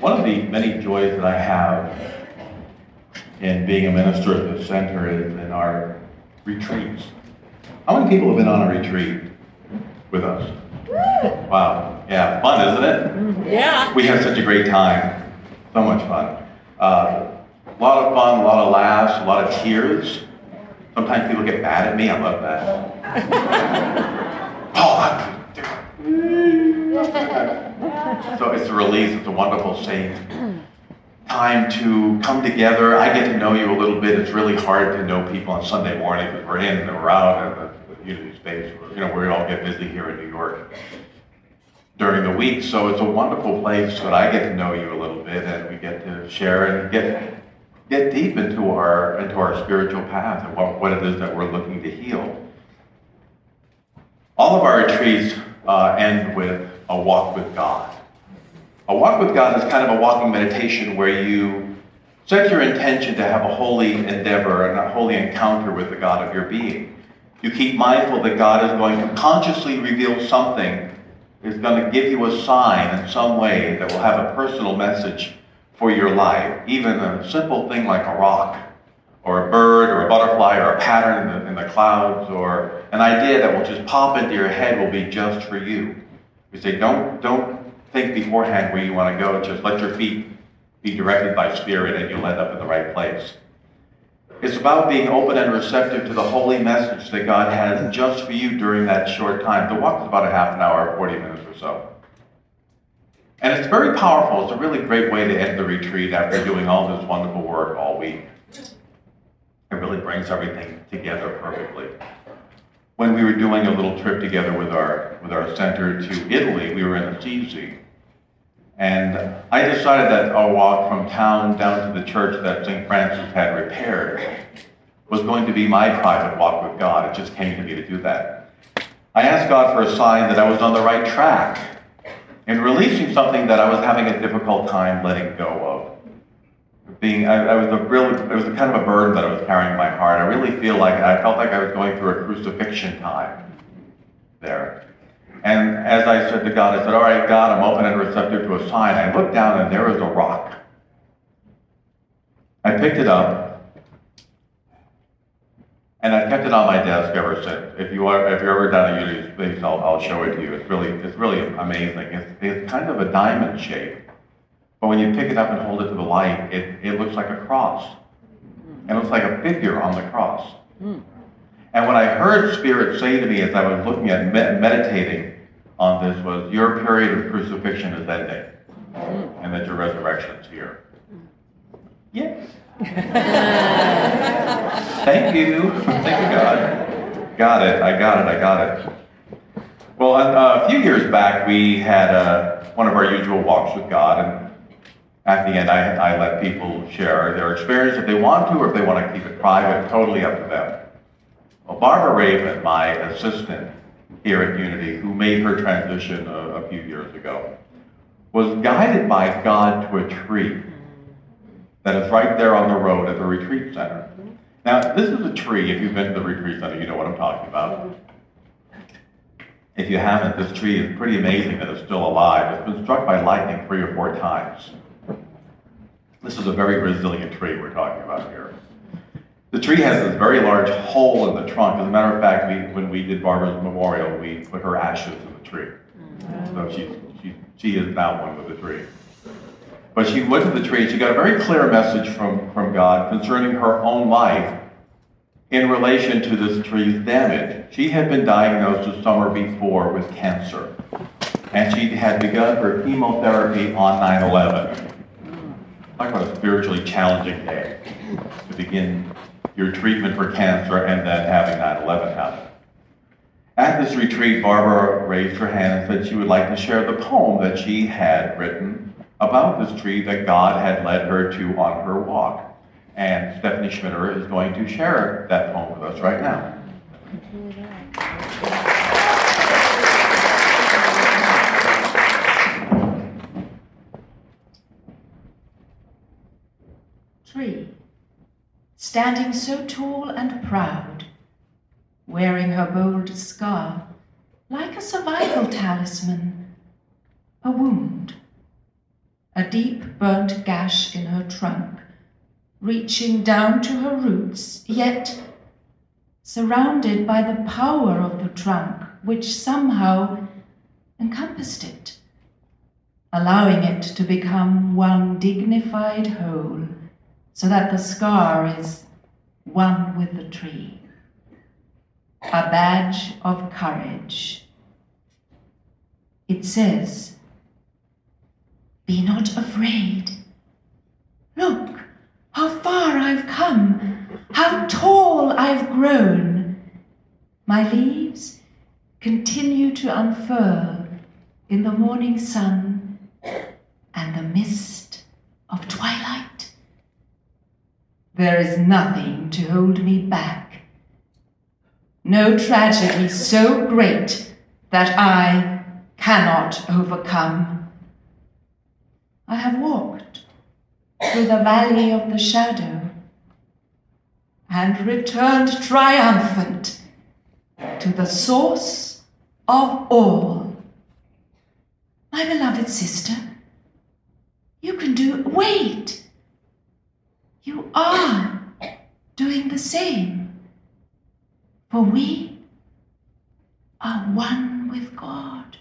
One of the many joys that I have in being a minister at the center is in our retreats. How many people have been on a retreat with us? Wow. Yeah, fun, isn't it? Yeah. We have such a great time. So much fun. A lot of fun, a lot of laughs, a lot of tears. Sometimes people get mad at me. I love that. So it's a release. It's a wonderful, safe time to come together. I get to know you a little bit. It's really hard to know people on Sunday morning because we're in and we're out in the unity space. We all get busy here in New York during the week. So it's a wonderful place that I get to know you a little bit, and we get to share and get deep into our spiritual path and what it is that we're looking to heal. All of our retreats end with a walk with God. A walk with God is kind of a walking meditation where you set your intention to have a holy endeavor and a holy encounter with the God of your being. You keep mindful that God is going to consciously reveal something, is going to give you a sign in some way that will have a personal message for your life. Even a simple thing like a rock, or a bird, or a butterfly, or a pattern in the clouds, or an idea that will just pop into your head will be just for you. We say, don't think beforehand where you want to go. Just let your feet be directed by Spirit and you'll end up in the right place. It's about being open and receptive to the holy message that God has just for you during that short time. The walk is about a half an hour, 40 minutes or so. And it's very powerful. It's a really great way to end the retreat after doing all this wonderful work all week. It really brings everything together perfectly. When we were doing a little trip together with our center to Italy, we were in Assisi. And I decided that our walk from town down to the church that St. Francis had repaired was going to be my private walk with God. It just came to me to do that. I asked God for a sign that I was on the right track in releasing something that I was having a difficult time letting go of. It was a kind of a burden that I was carrying in my heart. I felt like I was going through a crucifixion time there. And as I said to God, I said, all right, God, I'm open and receptive to a sign. I looked down and there was a rock. I picked it up and I've kept it on my desk ever since. If you're ever down at Unity Space, I'll show it to you. It's really amazing. It's kind of a diamond shape. But when you pick it up and hold it to the light, it looks like a cross. It looks like a figure on the cross. And what I heard Spirit say to me as I was looking at meditating on this was, your period of crucifixion is ending, and that your resurrection's here. Yes. Thank you. Thank you, God. Got it. I got it. Well, a few years back, we had one of our usual walks with God, and at the end, I let people share their experience if they want to, or if they want to keep it private, totally up to them. Well, Barbara Raven, my assistant here at Unity, who made her transition a few years ago, was guided by God to a tree that is right there on the road at the retreat center. Now, this is a tree. If you've been to the retreat center, you know what I'm talking about. If you haven't, this tree is pretty amazing that it's still alive. It's been struck by lightning 3 or 4 times. This is a very resilient tree we're talking about here. The tree has this very large hole in the trunk. As a matter of fact, when we did Barbara's memorial, we put her ashes in the tree. So she is now one with the tree. But she went to the tree and she got a very clear message from God concerning her own life in relation to this tree's damage. She had been diagnosed the summer before with cancer. And she had begun her chemotherapy on 9/11. Talk about a spiritually challenging day to begin your treatment for cancer and then having 9/11 happen. At this retreat, Barbara raised her hand and said she would like to share the poem that she had written about this tree that God had led her to on her walk. And Stephanie Schmitter is going to share that poem with us right now. Tree, standing so tall and proud, wearing her bold scar like a survival talisman, a wound. a deep burnt gash in her trunk, reaching down to her roots, yet surrounded by the power of the trunk, which somehow encompassed it, allowing it to become one dignified whole, so that the scar is one with the tree. A badge of courage. It says, "Be not afraid. Look how far I've come, how tall I've grown. My leaves continue to unfurl in the morning sun and the mist of twilight. There is nothing to hold me back. No tragedy so great that I cannot overcome. I have walked through the valley of the shadow and returned triumphant to the source of all." My beloved sister, you can do, wait! You are doing the same, for we are one with God.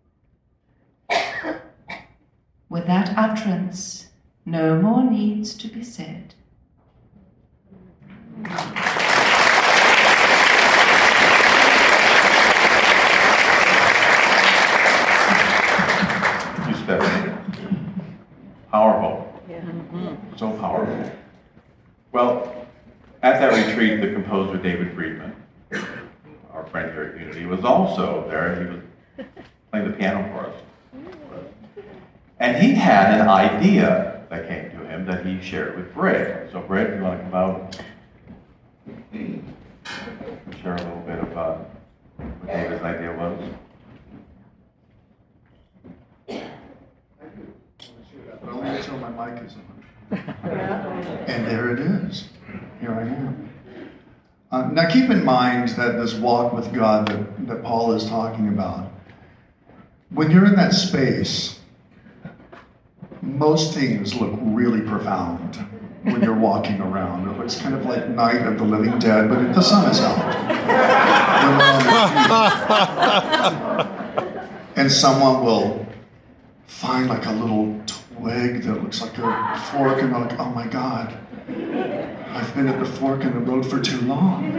With that utterance, no more needs to be said. You, Stephanie. Powerful. So powerful. Well, at that retreat, the composer David Friedman, our friend here at Unity, was also there. He was playing the piano for us. And he had an idea that came to him that he shared with Britt. So Britt, you want to come out and share a little bit about what David's idea was? But only until my mic is on. And there it is. Here I am. Now keep in mind that this walk with God that Paul is talking about, when you're in that space, most things look really profound when you're walking around. It looks kind of like Night of the Living Dead, but the sun is out. And someone will find like a little twig that looks like a fork, and they're like, "Oh my God, I've been at the fork in the road for too long."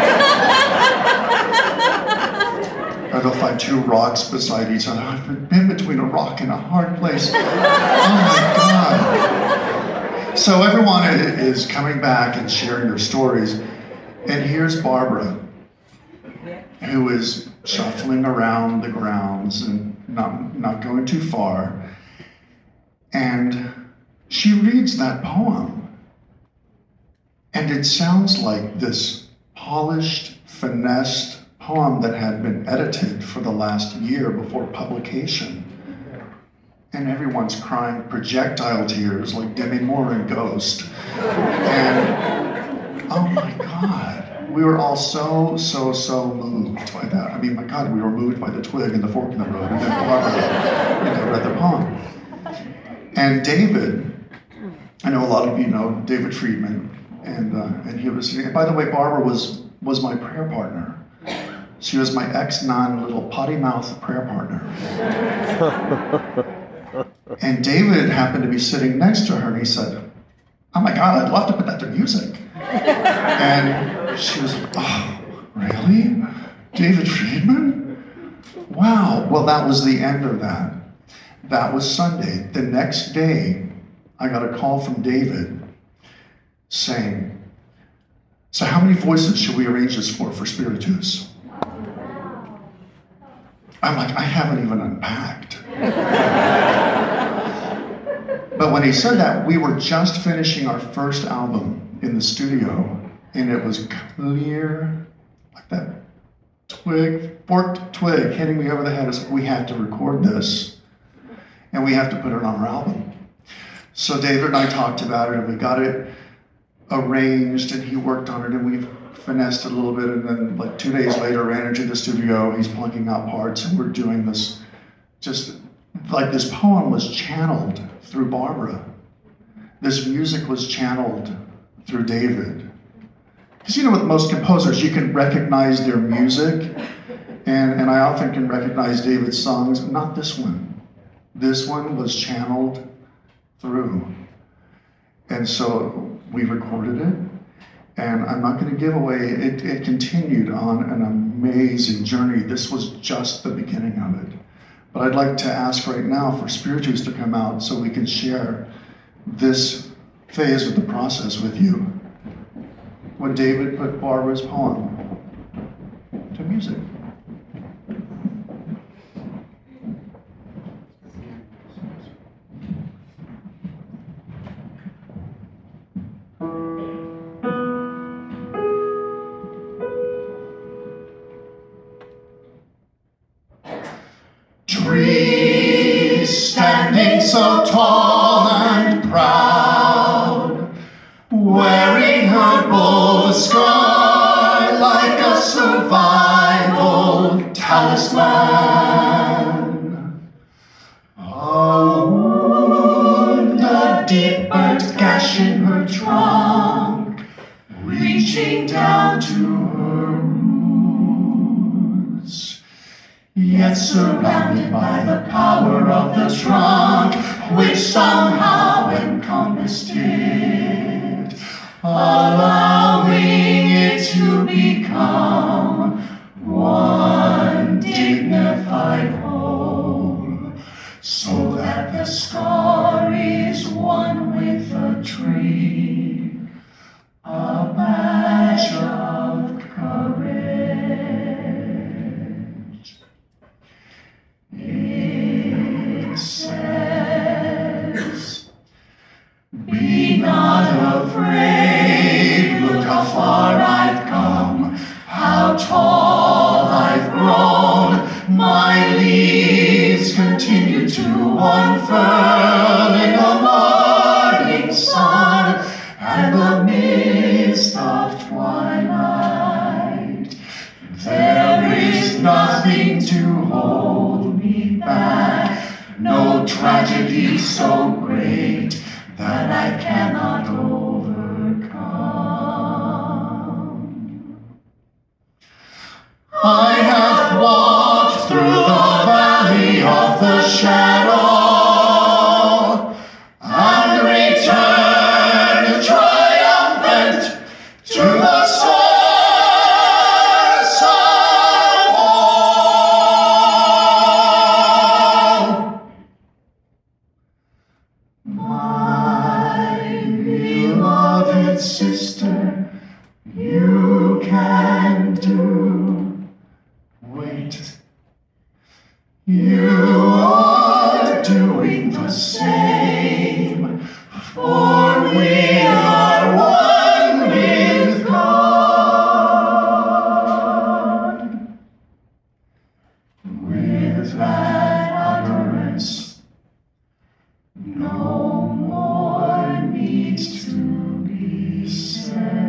Or they'll find two rocks beside each other. "I've been between a rock and a hard place. Oh my God." So everyone is coming back and sharing their stories. And here's Barbara, who is shuffling around the grounds and not going too far. And she reads that poem. And it sounds like this polished, finessed poem that had been edited for the last year before publication. And everyone's crying projectile tears like Demi Moore in Ghost. And oh my God, we were all so moved by that. I mean, my God, we were moved by the twig and the fork in the road, and then Barbara, read the poem. And David, I know a lot of you know David Friedman, and he was. And by the way, Barbara was my prayer partner. She was my ex-non-little potty mouth prayer partner. And David happened to be sitting next to her, and he said, "Oh my God, I'd love to put that to music." And she was like, "Oh, really? David Friedman? Wow." Well, that was the end of that. That was Sunday. The next day, I got a call from David saying, "So how many voices should we arrange this for Spiritus?" I'm like, I haven't even unpacked. But when he said that, we were just finishing our first album in the studio, and it was clear, like that forked twig hitting me over the head. It's like, we have to record this, and we have to put it on our album. So David and I talked about it, and we got it arranged, and he worked on it, and we finessed it a little bit, and then like 2 days later ran into the studio. He's plugging out parts, and we're doing this just like this poem was channeled through Barbara. This music was channeled through David. Because with most composers, you can recognize their music, and I often can recognize David's songs, not this one. This one was channeled through. And so we recorded it, and I'm not going to give away, it continued on an amazing journey. This was just the beginning of it. But I'd like to ask right now for Spiritus to come out so we can share this phase of the process with you. When David put Barbara's poem to music. Trees standing so tall and proud, wearing her bow scar like a survival talisman. A wound, a deep burnt gash in her trunk, reaching down to her roots. Yet surrounded by the power of the trunk, which somehow encompassed it, allowing it to become one dignified whole, so that the scar is one with the tree, a badge of courage. It says, be not afraid, look how far I've come, how tall I've grown, my leaves continue to unfurl in the morning sun and the mist of twilight. There is nothing to hold me back, no tragedy so great that I cannot overcome. I have walked through the valley of the shadow and returned triumphant to the source of all. My beloved sister, you can do. Wait. You are doing the same, for we are one with God. With that utterance, no more needs to be said.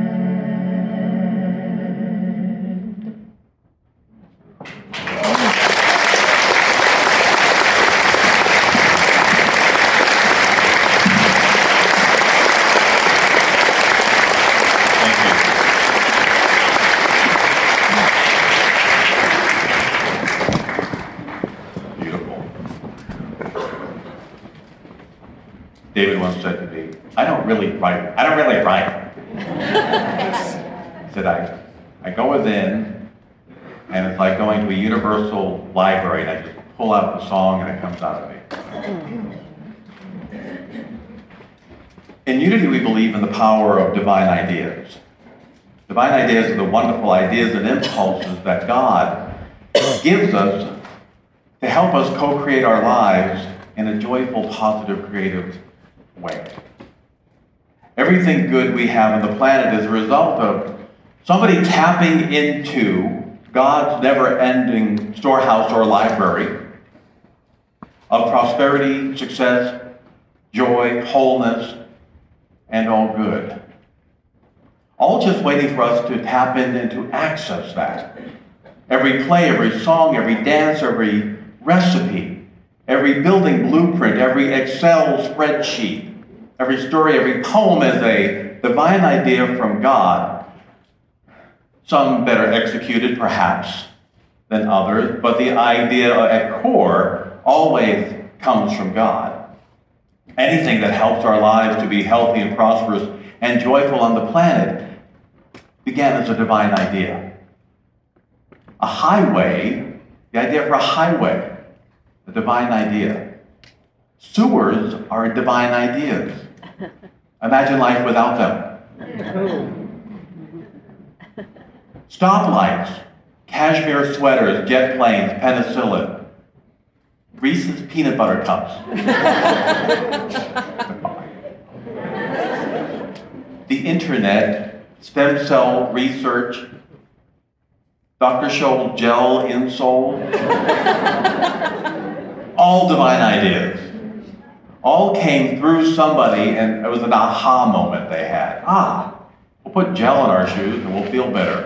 Beautiful. David once said to me, I don't really write. He said, I go within, and it's like going to a universal library, and I just pull out the song, and it comes out of me. In Unity, we believe in the power of divine ideas. Divine ideas are the wonderful ideas and impulses that God gives us to help us co-create our lives in a joyful, positive, creative way. Everything good we have on the planet is a result of somebody tapping into God's never-ending storehouse or library of prosperity, success, joy, wholeness, and all good. All just waiting for us to tap in and to access that. Every play, every song, every dance, every recipe Every building blueprint, every Excel spreadsheet, every story, every poem is a divine idea from God. Some better executed, perhaps, than others, but the idea at core always comes from God. Anything that helps our lives to be healthy and prosperous and joyful on the planet began as a divine idea. A highway, the idea for a highway, a divine idea. Sewers are divine ideas. Imagine life without them. Stoplights, cashmere sweaters, jet planes, penicillin, Reese's peanut butter cups. The internet, stem cell research, Dr. Scholl's gel insole, all divine ideas. All came through somebody, and it was an aha moment they had. We'll put gel in our shoes and we'll feel better.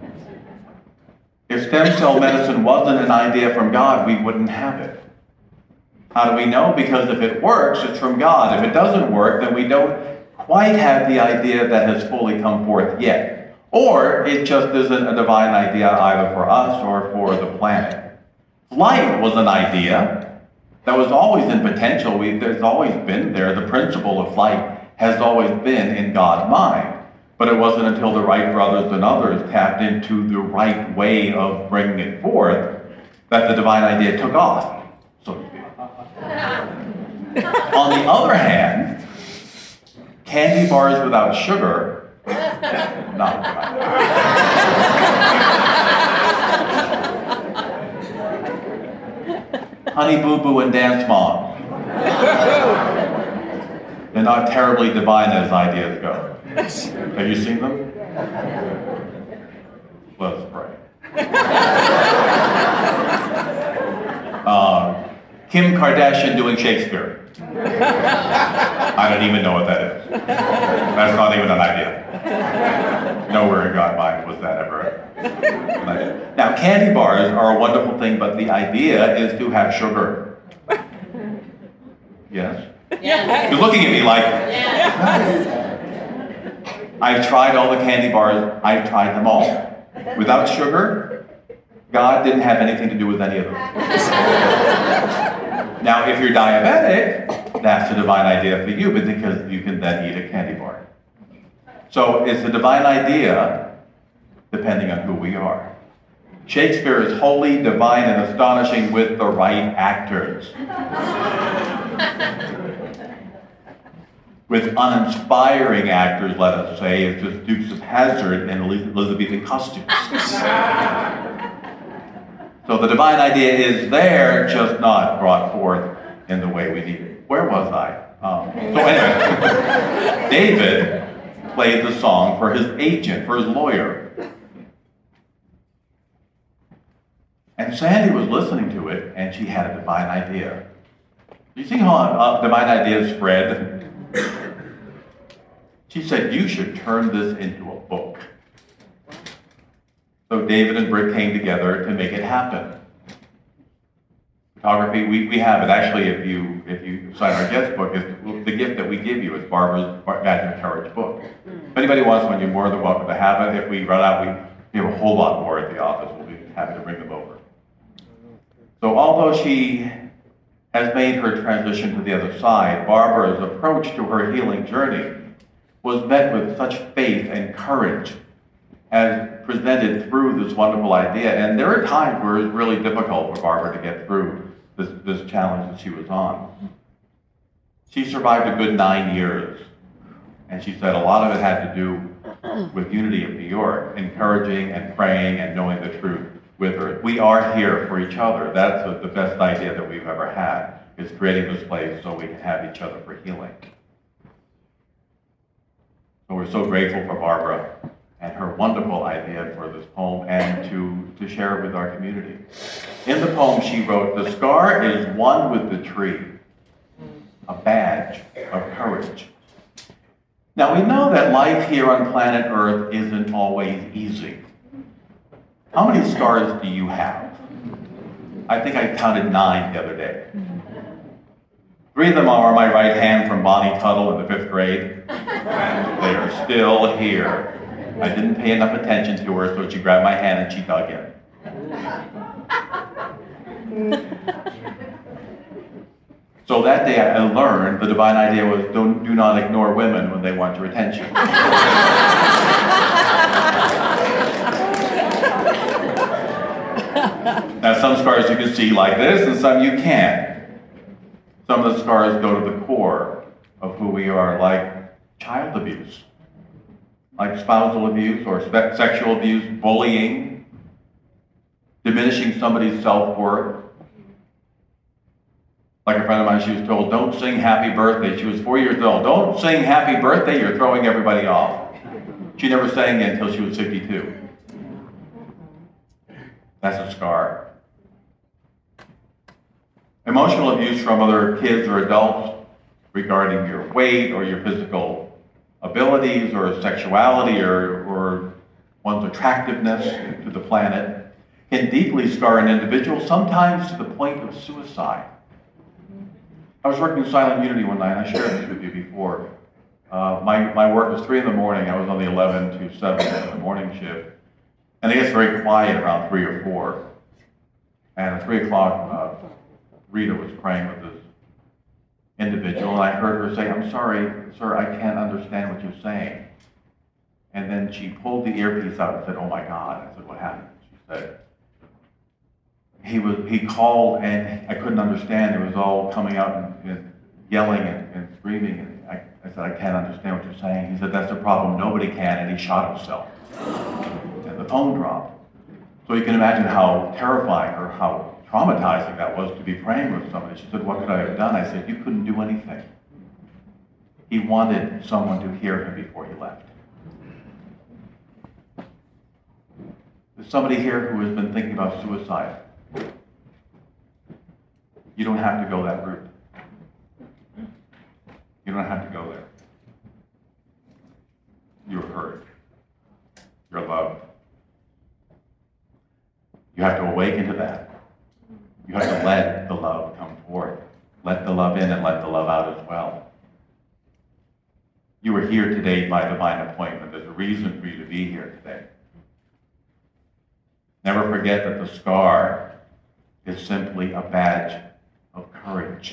If stem cell medicine wasn't an idea from God, we wouldn't have it. How do we know? Because if it works, it's from God. If it doesn't work, then we don't quite have the idea that has fully come forth yet. Or it just isn't a divine idea either for us or for the planet. Flight was an idea that was always in potential. There's always been there. The principle of flight has always been in God's mind. But it wasn't until the Wright brothers and others tapped into the right way of bringing it forth that the divine idea took off, so to speak. On the other hand, candy bars without sugar, not divine. Honey Boo Boo and Dance Mom. They're not terribly divine as ideas go. Have you seen them? Let's pray. Kim Kardashian doing Shakespeare. I don't even know what that is. That's not even an idea. Nowhere in God's mind was that ever an idea. Now, candy bars are a wonderful thing, but the idea is to have sugar. Yes? Yes. You're looking at me like... Yes. I've tried all the candy bars. I've tried them all. Without sugar, God didn't have anything to do with any of them. Now, if you're diabetic, that's a divine idea for you, but because you can then eat a candy bar. So it's a divine idea depending on who we are. Shakespeare is holy, divine, and astonishing with the right actors. With uninspiring actors, let us say, it's just Dukes of Hazzard and Elizabethan costumes. So the divine idea is there, just not brought forth in the way we need it. Where was I? So anyway, David played the song for his agent, for his lawyer. And Sandy was listening to it, and she had a divine idea. You see how divine ideas spread? She said, you should turn this into a book. So David and Britt came together to make it happen. Photography, we have it. Actually, if you sign our guest book, the gift that we give you is Barbara's Imagine of Courage book. If anybody wants one, you're more than welcome to have it. If we run out, we have a whole lot more at the office. We'll be happy to bring them over. So although she has made her transition to the other side, Barbara's approach to her healing journey was met with such faith and courage as presented through this wonderful idea. And there are times where it's really difficult for Barbara to get through this challenge that she was on. She survived a good 9 years. And she said a lot of it had to do with Unity of New York, encouraging and praying and knowing the truth with her. We are here for each other. That's the best idea that we've ever had, is creating this place so we can have each other for healing. So we're so grateful for Barbara and her wonderful idea for this poem and to share it with our community. In the poem she wrote, the scar is one with the tree, a badge of courage. Now we know that life here on planet Earth isn't always easy. How many scars do you have? I think I counted 9 the other day. 3 of them are my right hand from Bonnie Tuttle in the 5th grade. And they are still here. I didn't pay enough attention to her, so she grabbed my hand and she dug in. So that day I learned the divine idea was do not ignore women when they want your attention. Now some scars you can see like this and some you can't. Some of the scars go to the core of who we are, like child abuse, like spousal abuse or sexual abuse, bullying, diminishing somebody's self-worth. Like a friend of mine, she was told, don't sing happy birthday. She was 4 years old. Don't sing happy birthday, you're throwing everybody off. She never sang it until she was 52. That's a scar. Emotional abuse from other kids or adults regarding your weight or your physical abilities or sexuality or one's attractiveness to the planet can deeply scar an individual, sometimes to the point of suicide. I was working in Silent Unity one night, and I shared this with you before. My work was 3 in the morning. I was on the 11 to 7 in the morning shift. And it gets very quiet around 3 or 4. And at 3 o'clock, Rita was praying with this individual, and I heard her say, I'm sorry, sir, I can't understand what you're saying. And then she pulled the earpiece out and said, oh my God. I said, what happened? She said, he called and I couldn't understand. It was all coming out and yelling and screaming. And I said, I can't understand what you're saying. He said, that's the problem. Nobody can. And he shot himself. And the phone dropped. So you can imagine how terrifying or how traumatizing that was to be praying with somebody. She said, what could I have done? I said, you couldn't do anything. He wanted someone to hear him before he left. There's somebody here who has been thinking about suicide. You don't have to go that route. You don't have to go there. You're heard. You're loved. You have to awaken to that. You have to let the love come forth. Let the love in and let the love out as well. You are here today by divine appointment. There's a reason for you to be here today. Never forget that the scar is simply a badge of courage.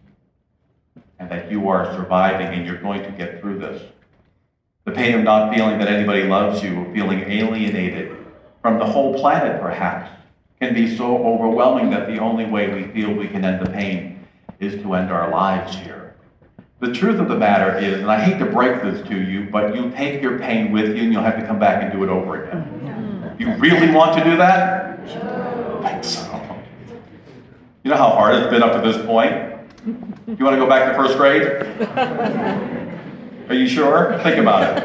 And that you are surviving and you're going to get through this. The pain of not feeling that anybody loves you, or feeling alienated from the whole planet perhaps, can be so overwhelming that the only way we feel we can end the pain is to end our lives here. The truth of the matter is, and I hate to break this to you, but you take your pain with you and you'll have to come back and do it over again. You really want to do that? I think so. You know how hard it's been up to this point? You want to go back to 1st grade? Are you sure? Think about it.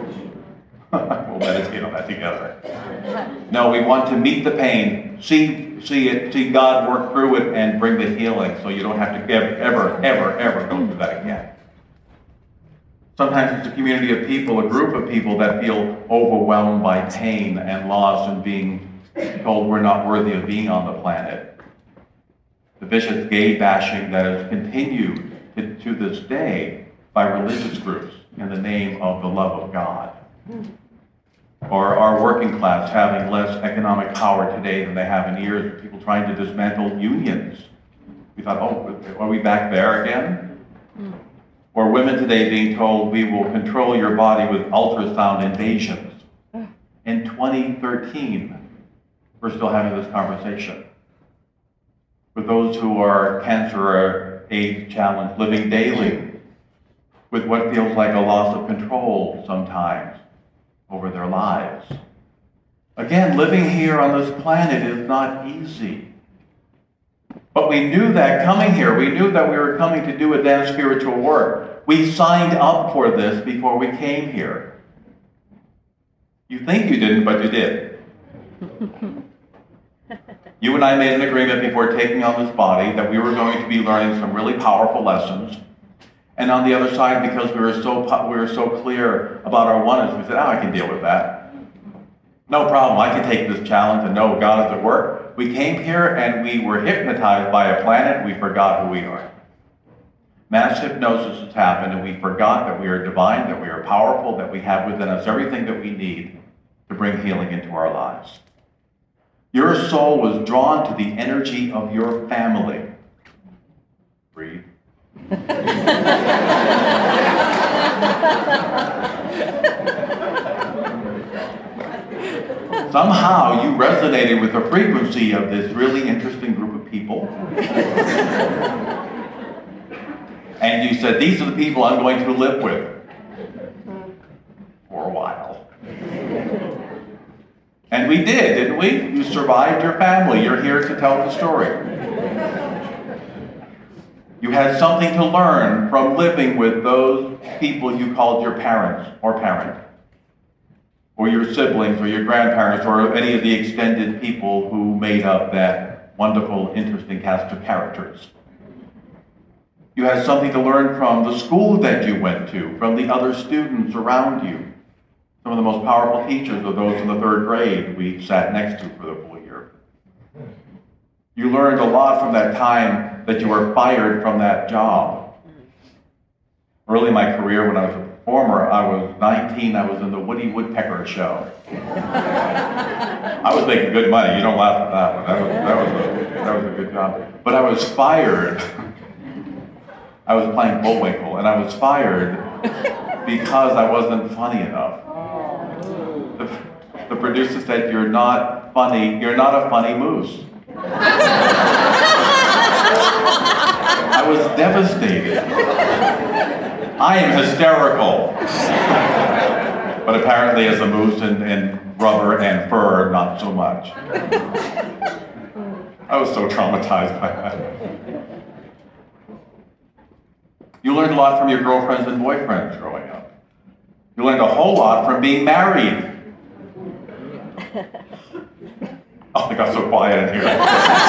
We'll meditate on that together. No, we want to meet the pain, see God work through it and bring the healing so you don't have to ever go through that again. Sometimes it's a community of people, a group of people that feel overwhelmed by pain and loss and being told we're not worthy of being on the planet. The vicious gay bashing that has continued to this day by religious groups in the name of the love of God. Or our working class having less economic power today than they have in years, people trying to dismantle unions. We thought, oh, are we back there again? Or women today being told we will control your body with ultrasound invasions. In 2013, we're still having this conversation. With those who are cancer or AIDS challenged, living daily with what feels like a loss of control sometimes over their lives. Again, living here on this planet is not easy. But we knew that coming here, we knew that we were coming to do advanced spiritual work. We signed up for this before we came here. You think you didn't, but you did. You and I made an agreement before taking on this body that we were going to be learning some really powerful lessons. And on the other side, because we were so clear about our oneness, we said, I can deal with that. No problem, I can take this challenge and know God is at work. We came here and we were hypnotized by a planet, we forgot who we are. Mass hypnosis has happened, and we forgot that we are divine, that we are powerful, that we have within us everything that we need to bring healing into our lives. Your soul was drawn to the energy of your family. Breathe. Somehow you resonated with the frequency of this really interesting group of people. And you said, these are the people I'm going to live with for a while. And we did, didn't we? You survived your family. You're here to tell the story. You had something to learn from living with those people you called your parents or parent, or your siblings or your grandparents or any of the extended people who made up that wonderful, interesting cast of characters. You had something to learn from the school that you went to, from the other students around you. Some of the most powerful teachers are those in the 3rd grade we sat next to for the full year. You learned a lot from that time that you were fired from that job. Early in my career, when I was a performer, I was 19, I was in the Woody Woodpecker show. I was making good money. You don't laugh at that one. That was a good job. But I was fired. I was playing Bullwinkle, and I was fired because I wasn't funny enough. The producer said, you're not funny, you're not a funny moose. I was devastated. I am hysterical. But apparently as a moose and rubber and fur, not so much. I was so traumatized by that. You learned a lot from your girlfriends and boyfriends growing up. You learned a whole lot from being married. Oh, it got so quiet in here.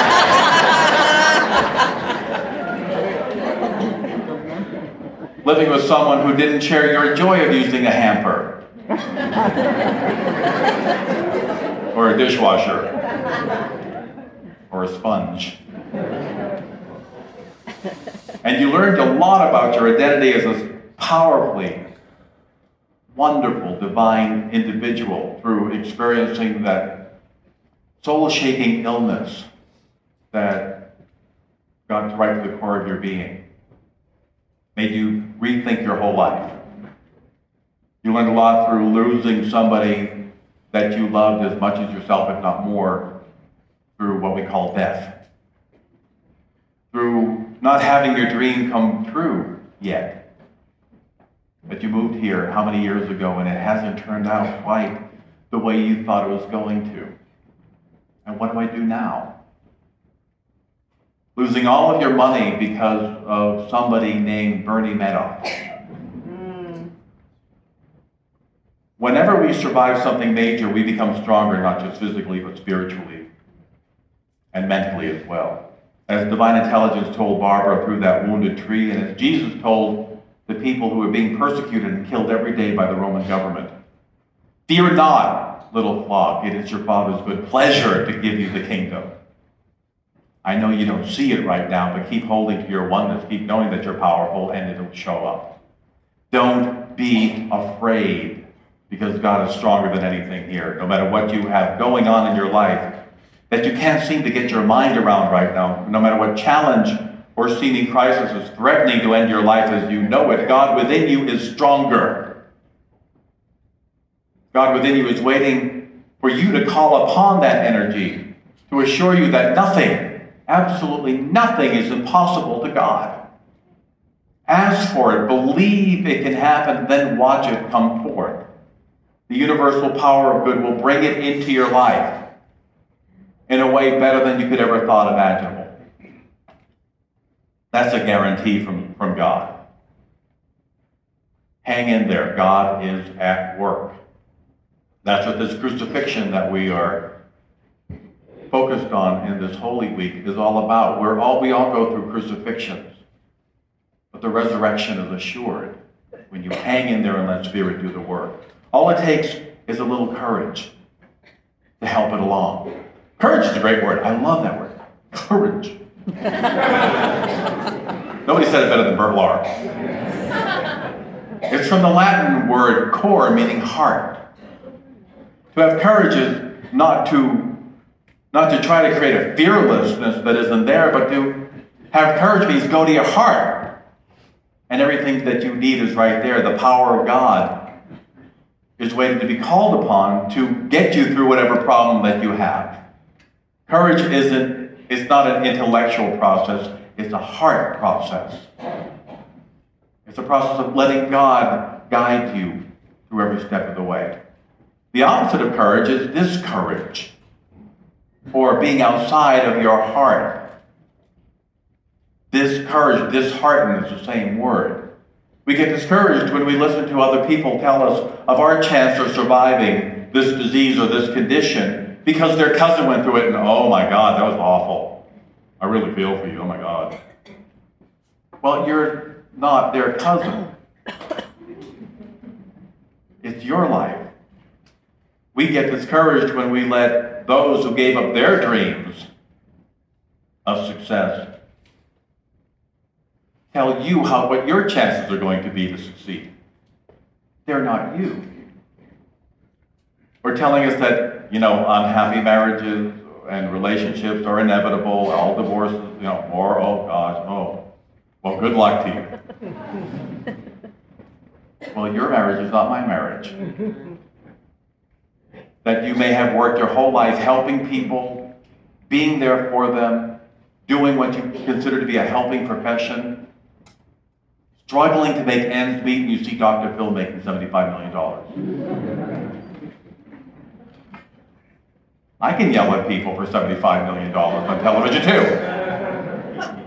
Living with someone who didn't share your joy of using a hamper. Or a dishwasher. Or a sponge. And you learned a lot about your identity as a powerfully, wonderful, divine individual through experiencing that soul-shaking illness that got right to the core of your being. Made you rethink your whole life. You learned a lot through losing somebody that you loved as much as yourself, if not more, through what we call death. Through not having your dream come true yet. But you moved here how many years ago, and it hasn't turned out quite the way you thought it was going to. And what do I do now? Losing all of your money because of somebody named Bernie Madoff. Whenever we survive something major, we become stronger, not just physically, but spiritually and mentally as well. As divine intelligence told Barbara through that wounded tree, and as Jesus told the people who were being persecuted and killed every day by the Roman government, fear not, little flock, it is your Father's good pleasure to give you the kingdom. I know you don't see it right now, but keep holding to your oneness. Keep knowing that you're powerful, and it'll show up. Don't be afraid, because God is stronger than anything here. No matter what you have going on in your life that you can't seem to get your mind around right now, no matter what challenge or seeming crisis is threatening to end your life as you know it, God within you is stronger. God within you is waiting for you to call upon that energy to assure you that nothing, absolutely nothing, is impossible to God. Ask for it, believe it can happen, then watch it come forth. The universal power of good will bring it into your life in a way better than you could ever thought imaginable. That's a guarantee from God. Hang in there. God is at work. That's what this crucifixion that we are focused on in this Holy Week is all about. We all go through crucifixions, but the resurrection is assured when you hang in there and let Spirit do the work. All it takes is a little courage to help it along. Courage is a great word. I love that word. Courage. Nobody said it better than Bert Lahr. It's from the Latin word cor, meaning heart. To have courage is not to try to create a fearlessness that isn't there, but to have courage means go to your heart. And everything that you need is right there. The power of God is waiting to be called upon to get you through whatever problem that you have. Courage it's not an intellectual process, it's a heart process. It's a process of letting God guide you through every step of the way. The opposite of courage is discourage, or being outside of your heart. Discourage, dishearten is the same word. We get discouraged when we listen to other people tell us of our chance of surviving this disease or this condition because their cousin went through it and, oh my God, that was awful. I really feel for you, oh my God. Well, you're not their cousin. It's your life. We get discouraged when we let those who gave up their dreams of success tell you what your chances are going to be to succeed. They're not you. Or telling us that, unhappy marriages and relationships are inevitable, all divorces, or, oh gosh, oh, well, good luck to you. Well, your marriage is not my marriage. That you may have worked your whole life helping people, being there for them, doing what you consider to be a helping profession, struggling to make ends meet, and you see Dr. Phil making $75 million. I can yell at people for $75 million on television too.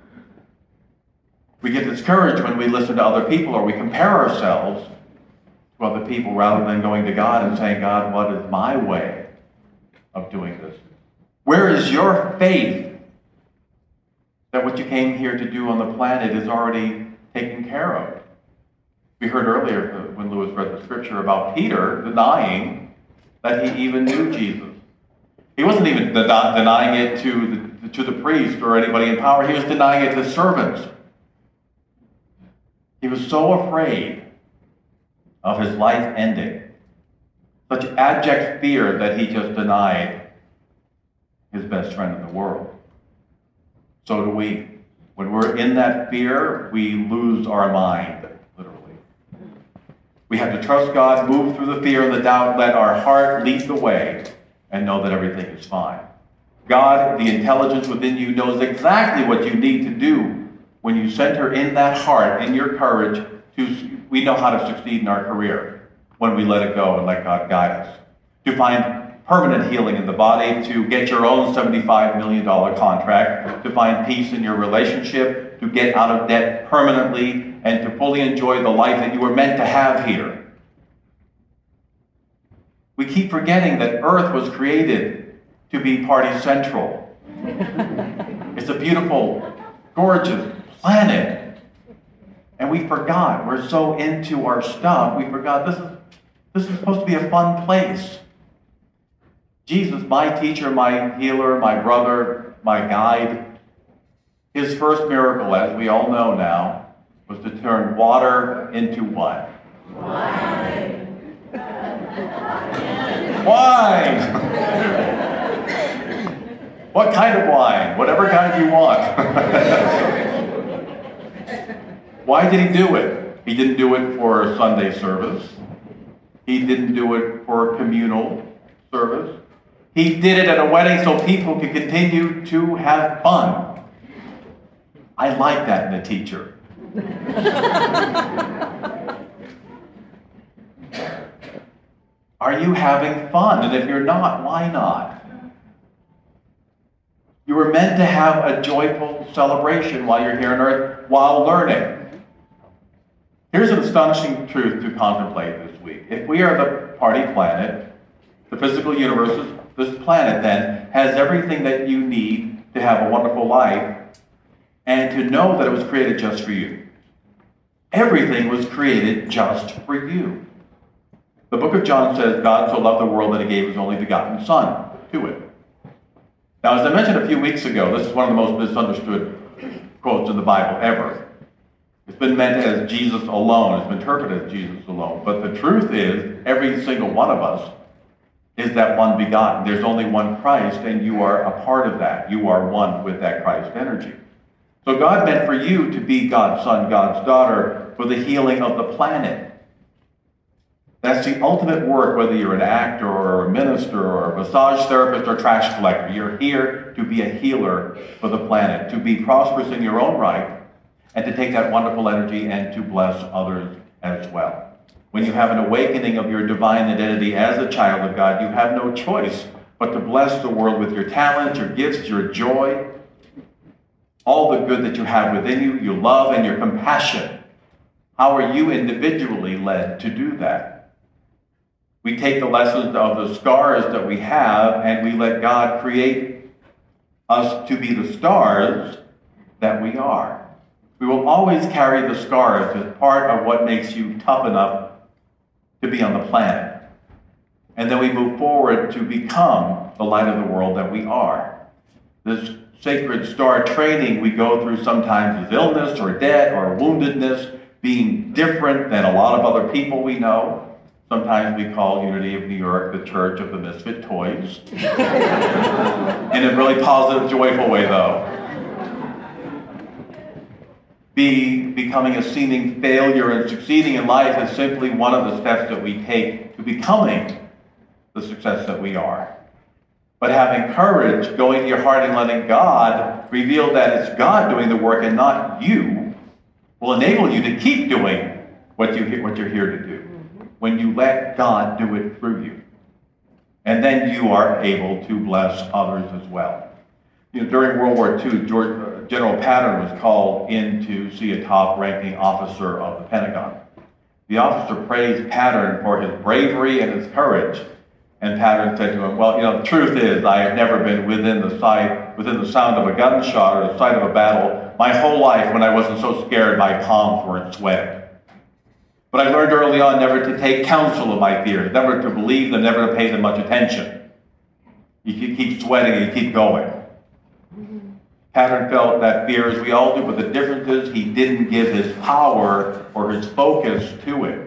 We get discouraged when we listen to other people or we compare ourselves to other people rather than going to God and saying, God, what is my way of doing this? Where is your faith that what you came here to do on the planet is already taken care of? We heard earlier when Lewis read the scripture about Peter denying that he even knew Jesus. He wasn't even denying it to the priest or anybody in power. He was denying it to servants. He was so afraid of his life ending, such abject fear that he just denied his best friend in the world. So do we. When we're in that fear, we lose our mind, literally. We have to trust God, move through the fear and the doubt, let our heart lead the way, and know that everything is fine. God, the intelligence within you, knows exactly what you need to do when you center in that heart, in your courage, we know how to succeed in our career when we let it go and let God guide us. To find permanent healing in the body, to get your own $75 million contract, to find peace in your relationship, to get out of debt permanently, and to fully enjoy the life that you were meant to have here. We keep forgetting that Earth was created to be party central. It's a beautiful, gorgeous planet. And we forgot. We're so into our stuff, we forgot this is supposed to be a fun place. Jesus, my teacher, my healer, my brother, my guide, his first miracle, as we all know now, was to turn water into what? Wine. Wine! What kind of wine? Whatever kind you want. Why did he do it? He didn't do it for Sunday service. He didn't do it for communal service. He did it at a wedding so people could continue to have fun. I like that in a teacher. Are you having fun? And if you're not, why not? You were meant to have a joyful celebration while you're here on earth, while learning. Here's an astonishing truth to contemplate this week. If we are the party planet, the physical universe, this planet then, has everything that you need to have a wonderful life and to know that it was created just for you. Everything was created just for you. The book of John says, God so loved the world that he gave his only begotten Son to it. Now, as I mentioned a few weeks ago, this is one of the most misunderstood quotes in the Bible ever. It's been meant as Jesus alone. It's been interpreted as Jesus alone. But the truth is, every single one of us is that one begotten. There's only one Christ, and you are a part of that. You are one with that Christ energy. So God meant for you to be God's son, God's daughter, for the healing of the planet. That's the ultimate work, whether you're an actor or a minister or a massage therapist or trash collector. You're here to be a healer for the planet, to be prosperous in your own right, and to take that wonderful energy and to bless others as well. When you have an awakening of your divine identity as a child of God, you have no choice but to bless the world with your talents, your gifts, your joy, all the good that you have within you, your love and your compassion. How are you individually led to do that? We take the lessons of the scars that we have and we let God create us to be the stars that we are. We will always carry the scars as part of what makes you tough enough to be on the planet. And then we move forward to become the light of the world that we are. This sacred star training we go through sometimes is illness or death or woundedness, being different than a lot of other people we know. Sometimes we call Unity of New York the Church of the Misfit Toys. In a really positive, joyful way, though. Becoming a seeming failure and succeeding in life is simply one of the steps that we take to becoming the success that we are. But having courage, going to your heart and letting God reveal that it's God doing the work and not you, will enable you to keep doing what you're here to do. When you let God do it through you. And then you are able to bless others as well. During World War II, General Patton was called in to see a top-ranking officer of the Pentagon. The officer praised Patton for his bravery and his courage. And Patton said to him, well, the truth is I have never been within the sound of a gunshot or the sight of a battle. My whole life, when I wasn't so scared, my palms weren't sweating. But I learned early on never to take counsel of my fears, never to believe them, never to pay them much attention. You keep sweating and you keep going. Patton felt that fear, as we all do, but the difference is he didn't give his power or his focus to it.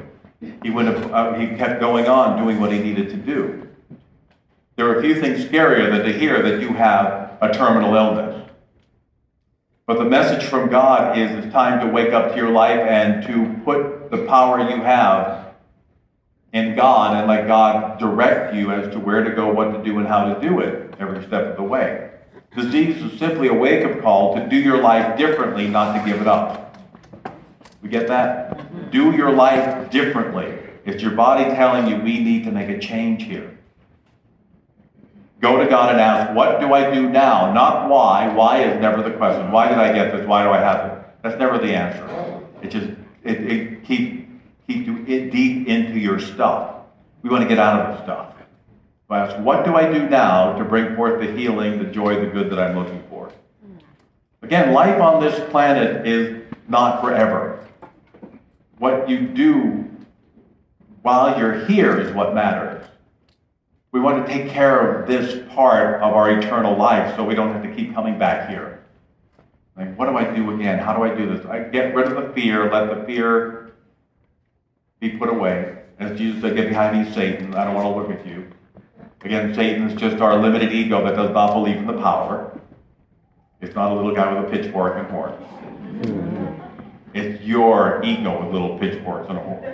He kept going on doing what he needed to do. There are a few things scarier than to hear that you have a terminal illness. But the message from God is it's time to wake up to your life and to put the power you have in God and let God direct you as to where to go, what to do, and how to do it every step of the way. Disease is simply a wake-up call to do your life differently, not to give it up. We get that? Do your life differently. It's your body telling you we need to make a change here. Go to God and ask, what do I do now? Not why. Why is never the question. Why did I get this? Why do I have it? That's never the answer. It keeps you deep into your stuff. We want to get out of the stuff. So I ask, what do I do now to bring forth the healing, the joy, the good that I'm looking for? Again, life on this planet is not forever. What you do while you're here is what matters. We want to take care of this part of our eternal life so we don't have to keep coming back here. Like, what do I do again? How do I do this? I get rid of the fear, let the fear be put away. As Jesus said, get behind me, Satan. I don't want to look at you. Again, Satan is just our limited ego that does not believe in the power. It's not a little guy with a pitchfork and horns. It's your ego with little pitchforks and a horn.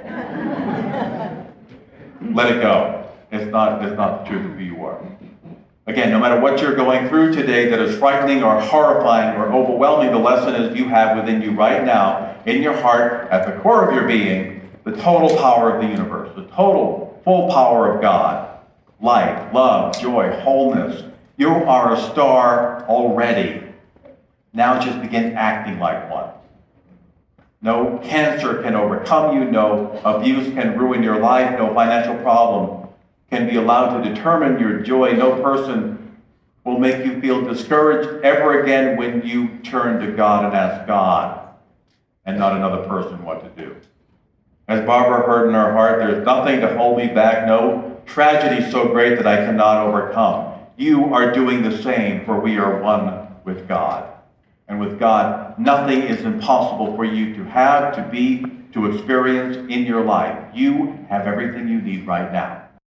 Let it go. It's not the truth of who you are. Again, no matter what you're going through today that is frightening or horrifying or overwhelming, the lesson is you have within you right now, in your heart, at the core of your being, the total power of the universe, the total, full power of God. Light, love, joy, wholeness. You are a star already. Now just begin acting like one. No cancer can overcome you. No abuse can ruin your life. No financial problem can be allowed to determine your joy. No person will make you feel discouraged ever again when you turn to God and ask God and not another person what to do. As Barbara heard in her heart, there's nothing to hold me back. No tragedy so great that I cannot overcome. You are doing the same, for we are one with God. And with God, nothing is impossible for you to have, to be, to experience in your life. You have everything you need right now.